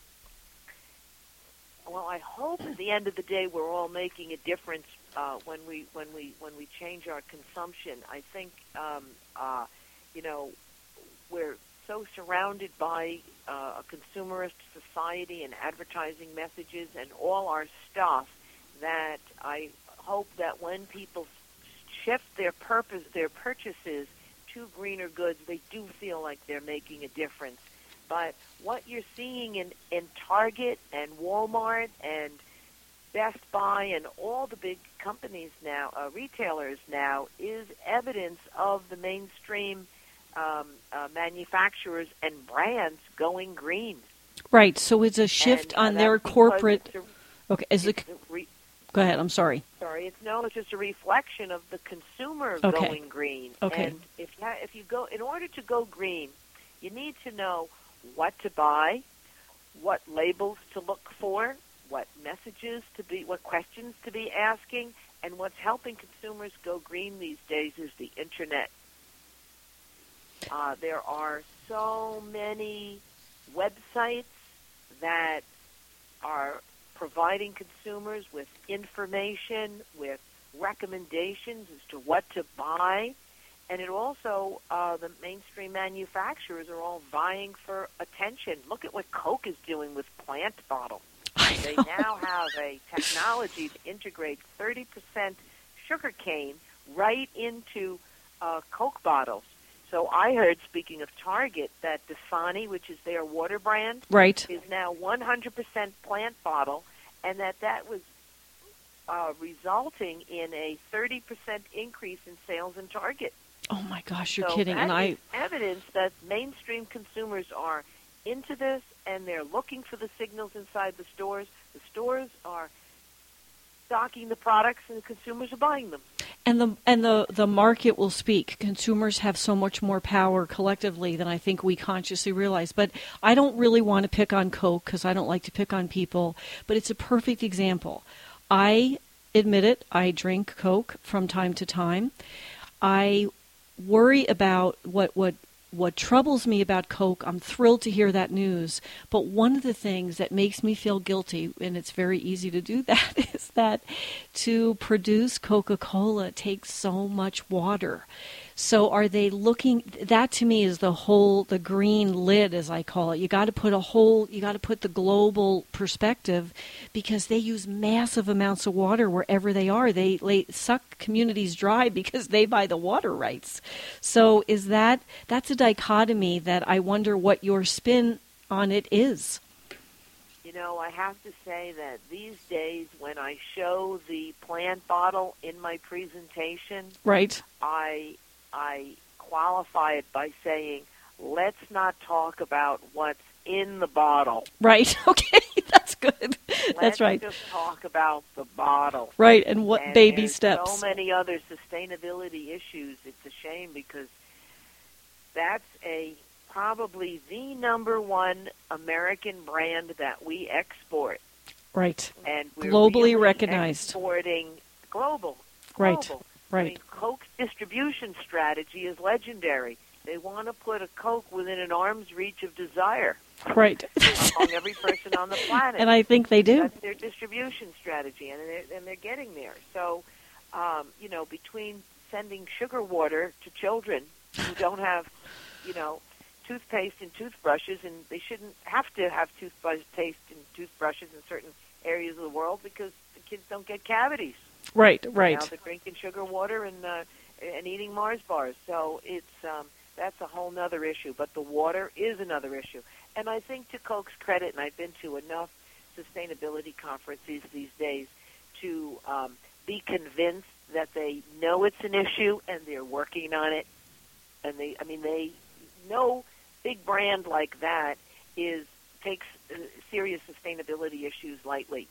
Well, I hope at the end of the day we're all making a difference uh, when we when we when we change our consumption. I think um, uh, you know we're so surrounded by uh, a consumerist society and advertising messages and all our stuff that I hope that when people shift their purpose, their purchases to greener goods, they do feel like they're making a difference. But what you're seeing in, in Target and Walmart and Best Buy and all the big companies now, uh, retailers now, is evidence of the mainstream um, uh, manufacturers and brands going green. Right. So it's a shift and, uh, on their corporate. A, okay. Is it? Re- Go ahead. I'm sorry. Sorry, it's no. It's just a reflection of the consumer okay. going green. Okay. And if you ha- if you go, in order to go green, you need to know what to buy, what labels to look for, what messages to be, what questions to be asking, and what's helping consumers go green these days is the internet. Uh, there are so many websites that are providing consumers with information, with recommendations as to what to buy. And it also, uh, the mainstream manufacturers are all vying for attention. Look at what Coke is doing with plant bottles. They now have a technology to integrate thirty percent sugar cane right into uh, Coke bottles. So I heard, speaking of Target, that Dasani, which is their water brand, right. is now one hundred percent plant bottle, and that that was uh, resulting in a thirty percent increase in sales in Target. Oh my gosh, you're so kidding! That And I is evidence that mainstream consumers are into this, and they're looking for the signals inside the stores. The stores are stocking the products, and the consumers are buying them. And the and the, the market will speak. Consumers have so much more power collectively than I think we consciously realize. But I don't really want to pick on Coke because I don't like to pick on people. But it's a perfect example. I admit it, I drink Coke from time to time. I worry about what, what, what troubles me about Coke. I'm thrilled to hear that news. But one of the things that makes me feel guilty, and it's very easy to do that, is that to produce Coca-Cola takes so much water. So are they looking, that to me is the whole, the green lid, as I call it. You got to put a whole, you got to put the global perspective, because they use massive amounts of water wherever they are. They, they suck communities dry because they buy the water rights. So is that, that's a dichotomy that I wonder what your spin on it is. You know, I have to say that these days when I show the plant bottle in my presentation, right, I I qualify it by saying, let's not talk about what's in the bottle. Right, okay, that's good. Let's That's right. just talk about the bottle. Right, and what and baby there's steps. so many other sustainability issues. It's a shame because that's a probably the number one American brand that we export. Right. And we're globally really recognized. Exporting global. Right. Global. Right. I mean, Coke's distribution strategy is legendary. They want to put a Coke within an arm's reach of desire. Right. Among every person on the planet. And I think they do. That's their distribution strategy, and they're, and they're getting there. So, um, you know, between sending sugar water to children who don't have, you know, toothpaste and toothbrushes, and they shouldn't have to have toothpaste and toothbrushes in certain areas of the world because the kids don't get cavities. Right, right. Now they're drinking sugar water and uh, and eating Mars bars. So it's um, that's a whole other issue. But the water is another issue. And I think to Coke's credit, and I've been to enough sustainability conferences these days to um, be convinced that they know it's an issue and they're working on it. And they, I mean, they no big brand like that is takes uh, serious sustainability issues lightly.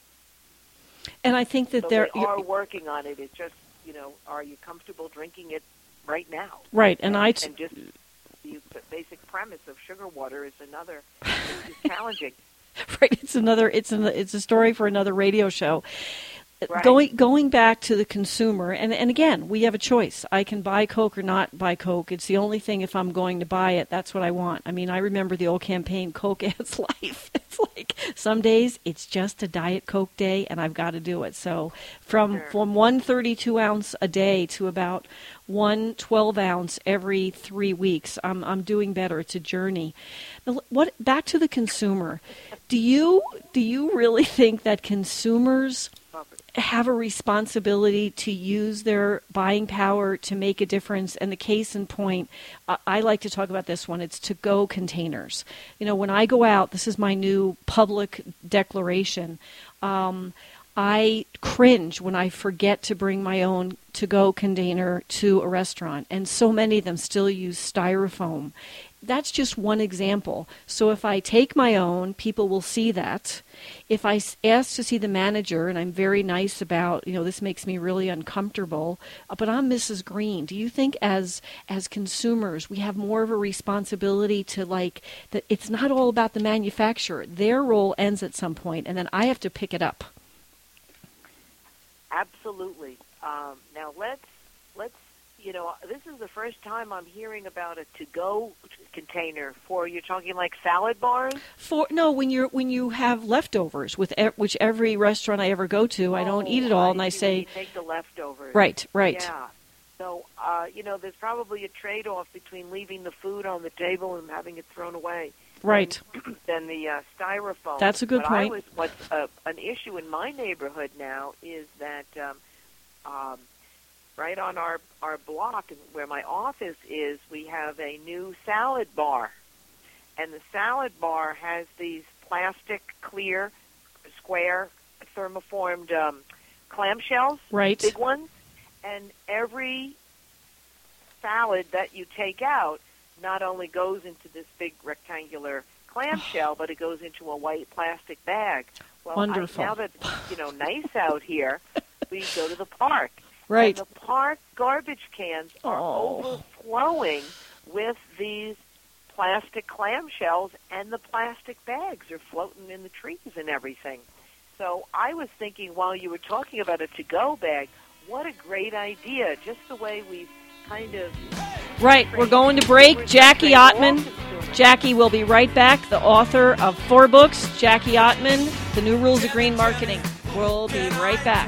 And I think that so they're they are working on it. It's just, you know, are you comfortable drinking it right now? Right, and, and I t- and just the basic premise of sugar water is another is challenging. Right, it's another. It's an, It's a story for another radio show. Right. Going going back to the consumer, and, and again, we have a choice. I can buy Coke or not buy Coke. It's the only thing, if I'm going to buy it, that's what I want. I mean, I remember the old campaign, Coke adds life. It's like some days it's just a Diet Coke day, and I've got to do it. So from, sure. from one thirty-two ounce a day to about one twelve ounce every three weeks, I'm, I'm doing better. It's a journey. Now, what, back to the consumer. Do you do you really think that consumers have a responsibility to use their buying power to make a difference? And the case in point, uh, I like to talk about this one. It's to-go containers. You know, when I go out, this is my new public declaration. Um, I cringe when I forget to bring my own to-go container to a restaurant, and so many of them still use styrofoam. That's just one example. So if I take my own, people will see that. If I ask to see the manager, and I'm very nice about, you know, this makes me really uncomfortable, but I'm Missus Green. Do you think as as consumers we have more of a responsibility to, like, that it's not all about the manufacturer. Their role ends at some point, and then I have to pick it up. Absolutely. Um, now let's let's. You know, this is the first time I'm hearing about a to-go container for, you're talking like salad bars? For no, when you're when you have leftovers, with e- which every restaurant I ever go to, I don't eat it all, I and I see say, when you take the leftovers. Right, right. Yeah. So, uh, you know, there's probably a trade-off between leaving the food on the table and having it thrown away. Right. Than, than the uh, styrofoam. That's a good but point. I was, what's uh, an issue in my neighborhood now is that um, um, right on our, our block where my office is, we have a new salad bar. And the salad bar has these plastic, clear, square, thermoformed um, clamshells, right. big ones. And every salad that you take out not only goes into this big rectangular clamshell, but it goes into a white plastic bag. Well, Wonderful. I, now that it's, you know, nice out here, we go to the park. Right. And the park garbage cans are Oh. overflowing with these plastic clamshells, and the plastic bags are floating in the trees and everything. So I was thinking while you were talking about a to-go bag, what a great idea, just the way we've kind of... Right, we're going to break. Jackie Ottman. Jackie will be right back, the author of four books. Jackie Ottman, The New Rules of Green Marketing. We'll be right back.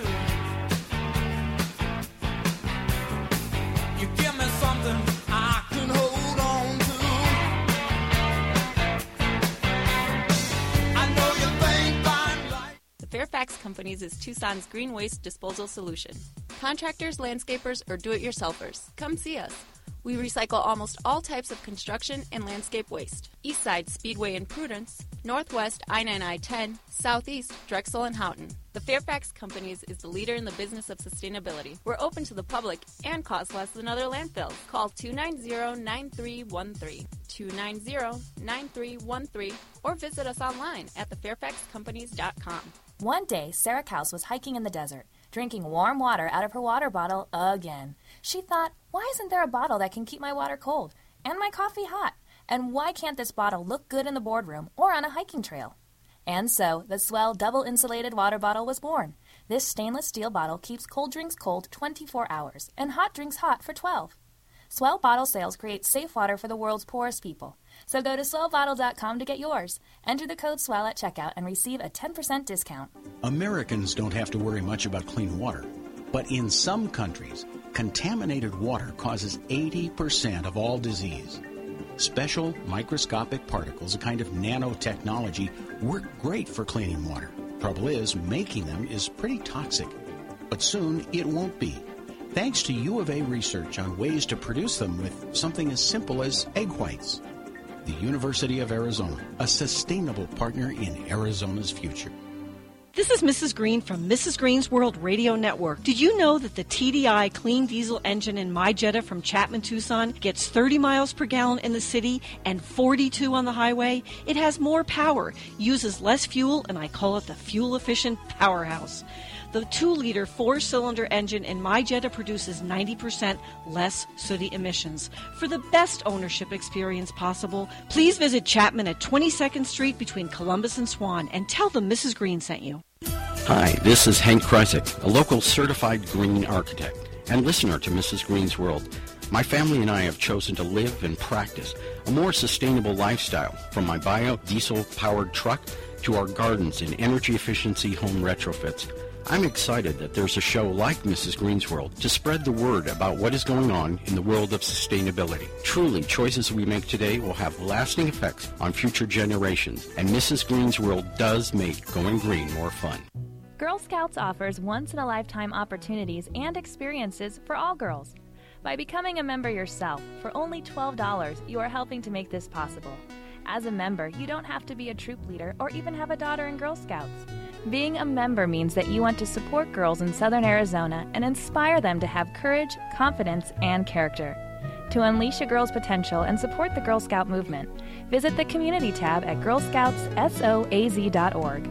Fairfax Companies is Tucson's green waste disposal solution. Contractors, landscapers, or do-it-yourselfers, come see us. We recycle almost all types of construction and landscape waste. Eastside, Speedway and Prudence. Northwest, I nine I ten. Southeast, Drexel and Houghton. The Fairfax Companies is the leader in the business of sustainability. We're open to the public and cost less than other landfills. Call two nine zero, nine three one three, two nine zero, nine three one three, or visit us online at the fairfax companies dot com. One day, Sarah Kaus was hiking in the desert, drinking warm water out of her water bottle again. She thought, why isn't there a bottle that can keep my water cold and my coffee hot? And why can't this bottle look good in the boardroom or on a hiking trail? And so, the Swell double-insulated water bottle was born. This stainless steel bottle keeps cold drinks cold twenty-four hours and hot drinks hot for twelve. Swell bottle sales create safe water for the world's poorest people. So go to swell bottle dot com to get yours. Enter the code SWELL at checkout and receive a ten percent discount. Americans don't have to worry much about clean water. But in some countries, contaminated water causes eighty percent of all disease. Special microscopic particles, a kind of nanotechnology, work great for cleaning water. Trouble is, making them is pretty toxic. But soon it won't be. Thanks to U of A research on ways to produce them with something as simple as egg whites. The University of Arizona, a sustainable partner in Arizona's future. This is Missus Green from Missus Green's World Radio Network. Did you know that the T D I clean diesel engine in my Jetta from Chapman Tucson gets thirty miles per gallon in the city and forty-two on the highway? It has more power, uses less fuel, and I call it the fuel-efficient powerhouse. The two-liter four-cylinder engine in my Jetta produces ninety percent less sooty emissions. For the best ownership experience possible, please visit Chapman at twenty-second Street between Columbus and Swan and tell them Missus Green sent you. Hi, this is Hank Kreisig, a local certified green architect and listener to Missus Green's World. My family and I have chosen to live and practice a more sustainable lifestyle, from my biodiesel-powered truck to our gardens and energy efficiency home retrofits. I'm excited that there's a show like Missus Green's World to spread the word about what is going on in the world of sustainability. Truly, choices we make today will have lasting effects on future generations, and Missus Green's World does make going green more fun. Girl Scouts offers once-in-a-lifetime opportunities and experiences for all girls. By becoming a member yourself, for only twelve dollars, you are helping to make this possible. As a member, you don't have to be a troop leader or even have a daughter in Girl Scouts. Being a member means that you want to support girls in Southern Arizona and inspire them to have courage, confidence, and character. To unleash a girl's potential and support the Girl Scout movement, visit the Community tab at girl scouts soaz dot org.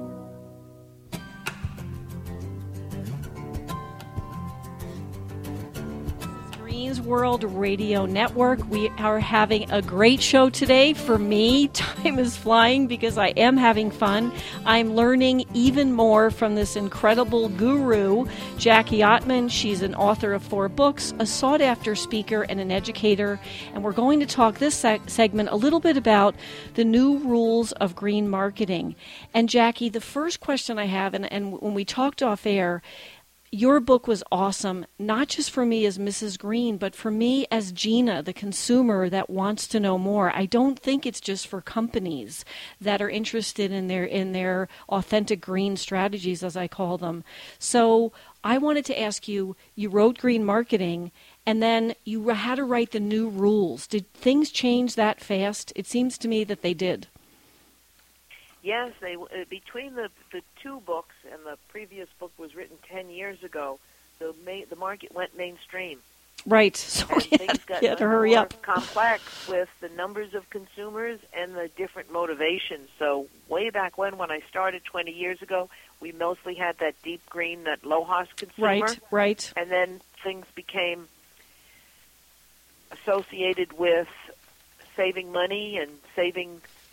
World Radio Network. We are having a great show today. For me, time is flying because I am having fun. I'm learning even more from this incredible guru, Jackie Ottman. She's an author of four books, a sought-after speaker, and an educator. And we're going to talk this seg- segment a little bit about the new rules of green marketing. And Jackie, the first question I have, and, and when we talked off air, your book was awesome, not just for me as Missus Green, but for me as Gina, the consumer that wants to know more. I don't think it's just for companies that are interested in their in their authentic green strategies, as I call them. So I wanted to ask you, you wrote Green Marketing, and then you had to write the new rules. Did things change that fast? It seems to me that they did. Yes, they uh, between the the two books, and the previous book was written ten years ago, the ma- the market went mainstream. Right. So and yeah, things got yeah, to hurry more up. complex with the numbers of consumers and the different motivations. So way back when, when I started twenty years ago, we mostly had that deep green, that LOHAS consumer. Right, right. And then things became associated with saving money and saving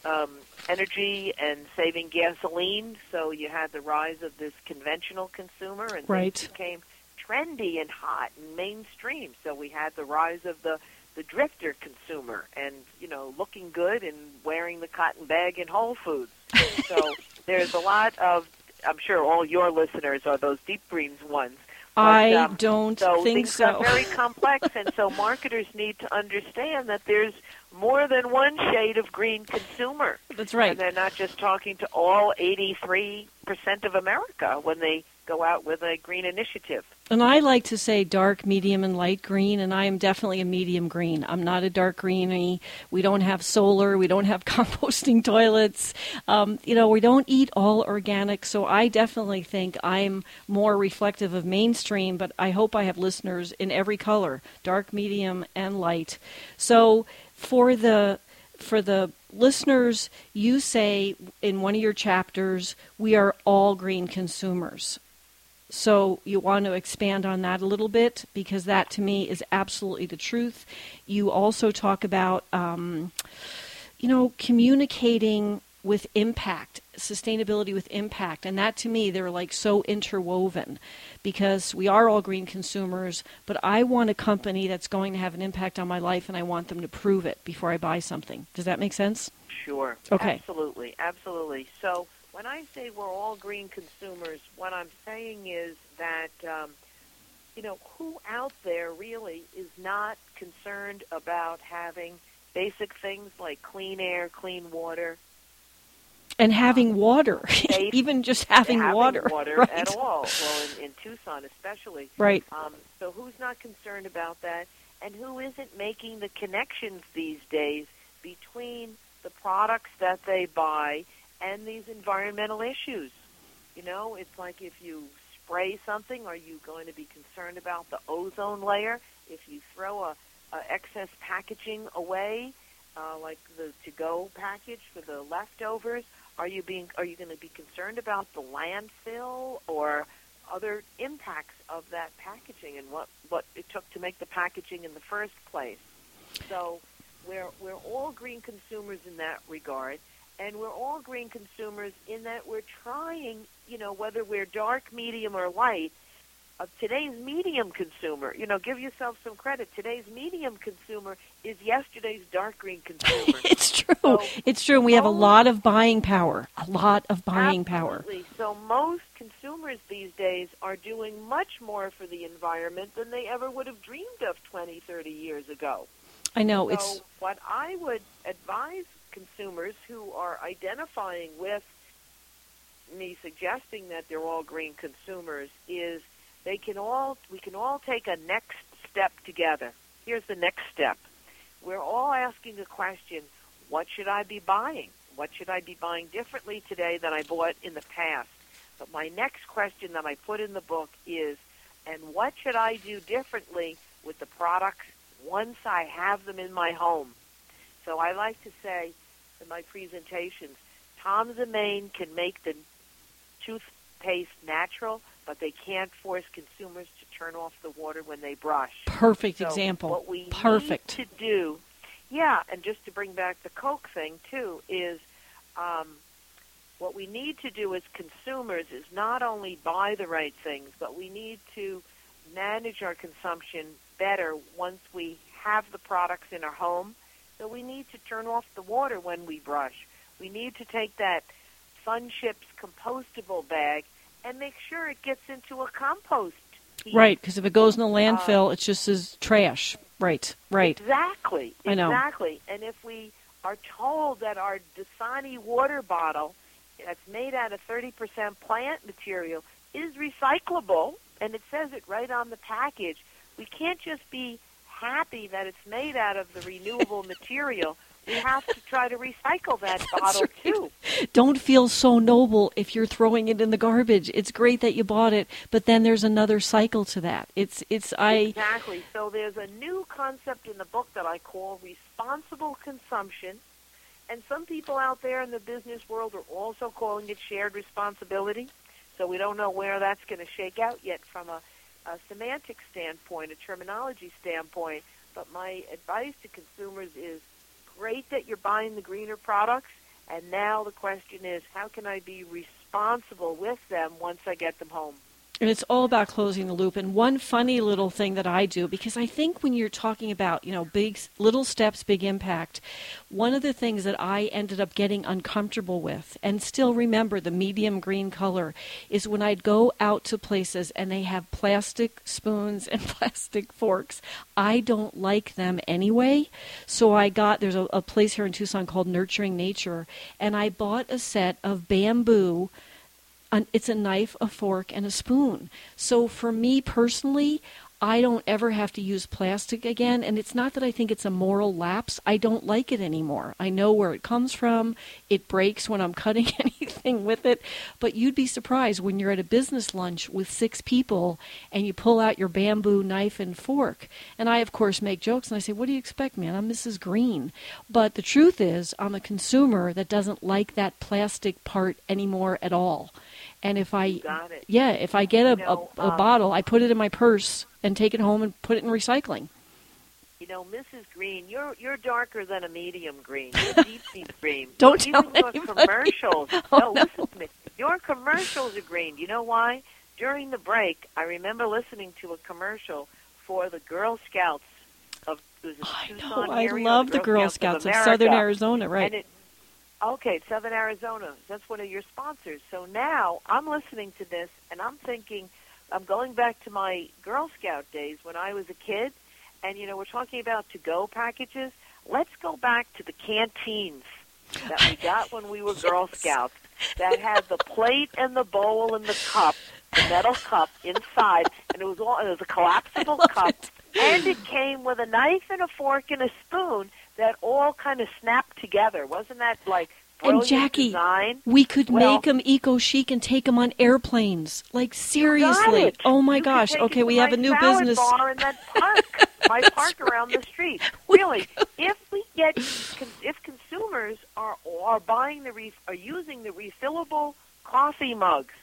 um, energy and saving gasoline, so you had the rise of this conventional consumer, and right. things became trendy and hot and mainstream. So we had the rise of the, the drifter consumer and, you know, looking good and wearing the cotton bag in Whole Foods. So there's a lot of, I'm sure all your listeners are those deep greens ones. But, I um, don't so think things so. are very complex, and so marketers need to understand that there's more than one shade of green consumer. That's right. And they're not just talking to all eighty-three percent of America when they go out with a green initiative. And I like to say dark, medium, and light green, and I am definitely a medium green. I'm not a dark greenie. We don't have solar. We don't have composting toilets. Um, you know, we don't eat all organic, so I definitely think I'm more reflective of mainstream, but I hope I have listeners in every color, dark, medium, and light. So for the for the listeners, you say in one of your chapters, we are all green consumers. So you want to expand on that a little bit, because that to me is absolutely the truth. You also talk about, um, you know, communicating with impact, sustainability with impact. And that to me, they're like so interwoven, because we are all green consumers, but I want a company that's going to have an impact on my life, and I want them to prove it before I buy something. Does that make sense? Sure. Okay. Absolutely. Absolutely. So when I say we're all green consumers, what I'm saying is that, um, you know, who out there really is not concerned about having basic things like clean air, clean water, and having water, safe, even just having, having water, water right. at all. Well, in, in Tucson especially. Right. Um, so who's not concerned about that, and who isn't making the connections these days between the products that they buy and these environmental issues? You know, it's like if you spray something, are you going to be concerned about the ozone layer? If you throw a, a excess packaging away, uh, like the to-go package for the leftovers, are you being are you going to be concerned about the landfill or other impacts of that packaging and what, what it took to make the packaging in the first place? So we're we're all green consumers in that regard. And we're all green consumers in that we're trying, you know, whether we're dark, medium, or light, uh, today's medium consumer, you know, give yourself some credit. Today's medium consumer is yesterday's dark green consumer. It's true. So it's true. We have a lot of buying power, a lot of buying absolutely. power. So most consumers these days are doing much more for the environment than they ever would have dreamed of twenty, thirty years ago. I know. So it's what I would advise consumers who are identifying with me suggesting that they're all green consumers is they can all we can all take a next step together. Here's the next step. We're all asking the question, what should I be buying? What should I be buying differently today than I bought in the past? But my next question that I put in the book is, and what should I do differently with the products once I have them in my home? So I like to say in my presentations, Tom's of Maine can make the toothpaste natural, but they can't force consumers to turn off the water when they brush. Perfect so example. What we Perfect. need to do, yeah, and just to bring back the Coke thing too, is um, what we need to do as consumers is not only buy the right things, but we need to manage our consumption better once we have the products in our home. So we need to turn off the water when we brush. We need to take that SunChips compostable bag and make sure it gets into a compost heap. Right, because if it goes in the landfill, Uh, it's just as trash. Right, right. Exactly, I know. exactly. And if we are told that our Dasani water bottle that's made out of thirty percent plant material is recyclable, and it says it right on the package, we can't just be happy that it's made out of the renewable material. We have to try to recycle that bottle right. too. Don't feel so noble if you're throwing it in the garbage. It's great that you bought it, but then there's another cycle to that. It's it's I Exactly. So there's a new concept in the book that I call responsible consumption. And some people out there in the business world are also calling it shared responsibility. So we don't know where that's going to shake out yet from a a semantic standpoint, a terminology standpoint, but my advice to consumers is great that you're buying the greener products, And now the question is, how can I be responsible with them once I get them home? And it's all about closing the loop. And one funny little thing that I do, because I think when you're talking about, you know, big, little steps, big impact, one of the things that I ended up getting uncomfortable with, and still remember the medium green color, is when I'd go out to places and they have plastic spoons and plastic forks. I don't like them anyway. So I got, there's a, a place here in Tucson called Nurturing Nature, and I bought a set of bamboo. It's a knife, a fork, and a spoon. So for me personally, I don't ever have to use plastic again. And it's not that I think it's a moral lapse. I don't like it anymore. I know where it comes from. It breaks when I'm cutting anything with it. But you'd be surprised when you're at a business lunch with six people and you pull out your bamboo knife and fork. And I, of course, make jokes. And I say, what do you expect, man? I'm Missus Green. But the truth is, I'm a consumer that doesn't like that plastic part anymore at all. And if I, Got it. yeah, if I get a, You know, a, a um, bottle, I put it in my purse and take it home and put it in recycling. You know, Missus Green, you're you're darker than a medium green. You're deep, deep green. Don't Even tell your anybody. commercials. Oh, no, no. listen to me. Your commercials are green. You know why? During the break, I remember listening to a commercial for the Girl Scouts of it was I Tucson know. I area, love the Girl Scouts of, America. Southern Arizona, right? And it, okay, Southern Arizona. That's one of your sponsors. So now I'm listening to this, and I'm thinking, I'm going back to my Girl Scout days when I was a kid, and, you know, we're talking about to-go packages. Let's go back to the canteens that we got when we were Girl Scouts that had the plate and the bowl and the cup, the metal cup inside, and it was all, it was a collapsible cup, it. and it came with a knife and a fork and a spoon that all kind of snapped together. Wasn't that like brilliant And Jackie, design? we could Well, make them eco-chic and take them on airplanes. Like, seriously. it. Oh, my You could gosh. take Okay, it we to have my a new salad business. bar in that park, my park around the street. Really, if we get, if consumers are are buying the re, are using the refillable coffee mugs,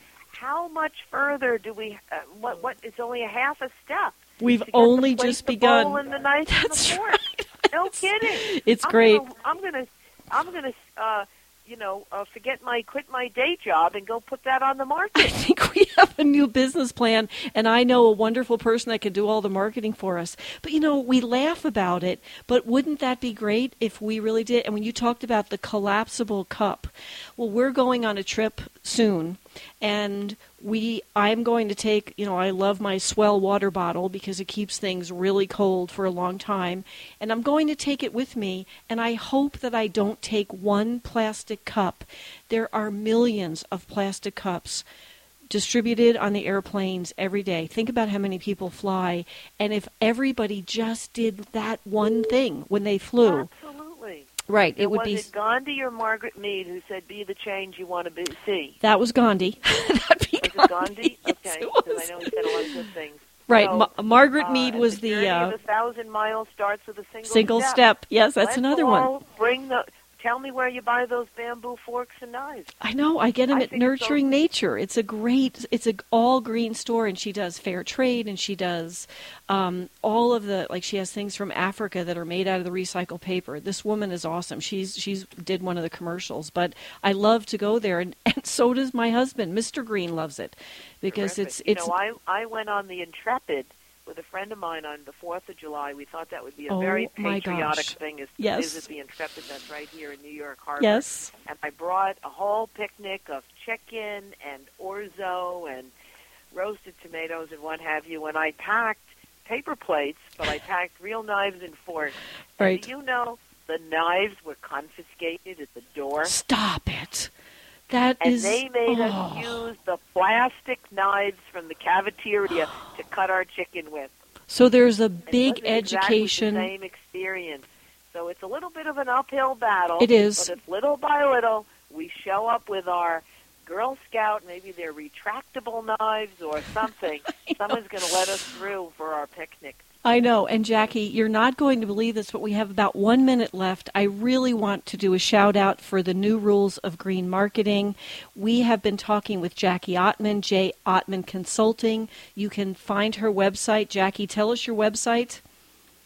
how much further do we? Uh, what? What? It's only a half a step. We've to get only the plate, just the begun. bowl, and the knife That's and the fork. No kidding. It's I'm great. Gonna, I'm gonna. I'm gonna. Uh, you know, uh, forget my quit my day job and go put that on the market. I think we have a new business plan, and I know a wonderful person that can do all the marketing for us. But, you know, we laugh about it, but wouldn't that be great if we really did? And when you talked about the collapsible cup, well, we're going on a trip soon, and we I'm going to take, you know, I love my Swell water bottle because it keeps things really cold for a long time, and I'm going to take it with me, and I hope that I don't take one plastic cup. There are millions of plastic cups distributed on the airplanes every day. Think about how many people fly, and if everybody just did that one thing when they flew. Absolutely. Right, Now, it would was be. it Gandhi or Margaret Mead who said, "Be the change you want to be, see"? That was Gandhi. That'd be was it Gandhi? Yes, okay, it because was. I know he said a lot of good things. Right, So, Ma- Margaret uh, Mead and was the, the journey uh, of a thousand miles starts with a single, single step. step. Yes, that's Let's another all one. Bring the. Tell me where you buy those bamboo forks and knives. I know. I get them I at think so. Nurturing Nature. It's a great, it's a all green store, and she does fair trade, and she does um, all of the, like she has things from Africa that are made out of the recycled paper. This woman is awesome. She's she's did one of the commercials, but I love to go there, and, and so does my husband. Mister Green loves it because Terrific. it's You it's. know, I I went on the Intrepid with a friend of mine on the fourth of July. We thought that would be a Oh, very my patriotic gosh. thing is to Yes. visit the Intrepid that's right here in New York Harbor. Yes. And I brought a whole picnic of chicken and orzo and roasted tomatoes and what have you. And I packed paper plates, but I packed real knives and forks. Right. And do you know the knives were confiscated at the door? Stop it. That And is. they made oh. us use the plastic knives from the cafeteria to cut our chicken with. So there's a It big wasn't exactly education. the same experience. So it's a little bit of an uphill battle. It is. But if little by little we show up with our Girl Scout, maybe they're retractable knives or something, someone's going to let us through for our picnic. I know. And Jackie, you're not going to believe this, but we have about one minute left. I really want to do a shout out for the new rules of green marketing. We have been talking with Jackie Ottman, J. Ottman Consulting. You can find her website. Jackie, tell us your website.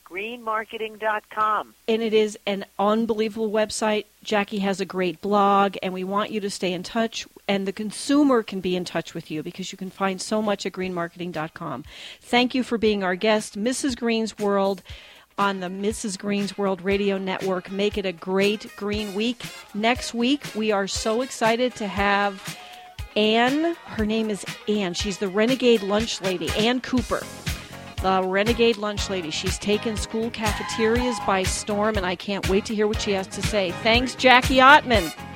green marketing dot com. And it is an unbelievable website. Jackie has a great blog, and we want you to stay in touch, and the consumer can be in touch with you because you can find so much at green marketing dot com. Thank you for being our guest, Missus Green's World, on the Missus Green's World Radio Network. Make it a great green week. Next week, we are so excited to have Anne. Her name is Anne. She's the Renegade Lunch Lady, Anne Cooper. The Renegade Lunch Lady. She's taken school cafeterias by storm, and I can't wait to hear what she has to say. Thanks, Jackie Ottman.